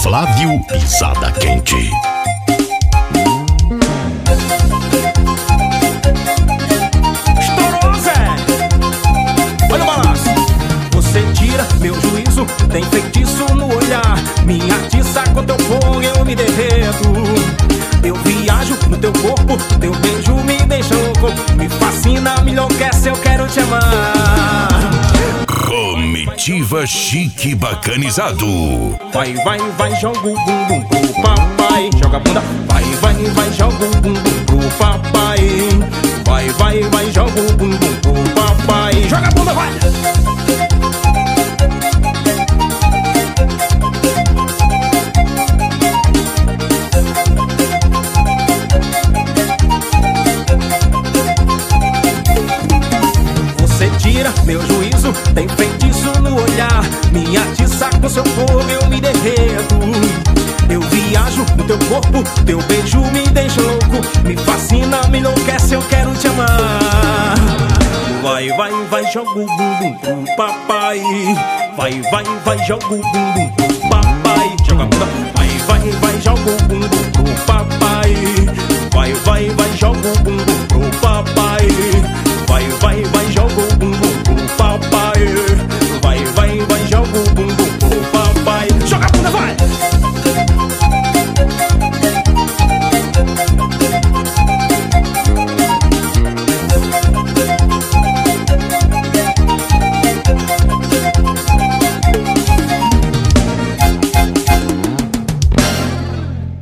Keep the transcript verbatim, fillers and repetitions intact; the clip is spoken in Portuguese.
Flávio Pisada Quente. Estourou, Zé! Olha o balanço. Você tira meu juízo, tem feitiço no olhar. Minha atiça com teu fogo eu me derreto. Eu viajo no teu corpo, teu beijo me deixa louco. Me fascina, me enlouquece, eu quero te amar. Comitiva Chique Bacanizado. Vai, vai, vai, joga o bumbum pro papai. Joga a bunda. Vai, vai, vai, joga o bumbum pro papai. Vai, vai, vai, joga o bumbum pro papai. Joga a bunda, vai! Você tira meu juízo, tem feitiço no olhar. Me atiça com seu fogo, eu me derreto. Eu viajo no teu corpo, teu beijo me deixa louco. Me fascina, me enlouquece, eu quero te amar. Vai, vai, vai, joga o bumbum pro papai. Vai, vai, vai, joga o bumbum pro papai. Joga a bunda. Vai, vai, vai, joga o bumbum pro papai. Vai, vai, vai, joga o bumbum pro papai.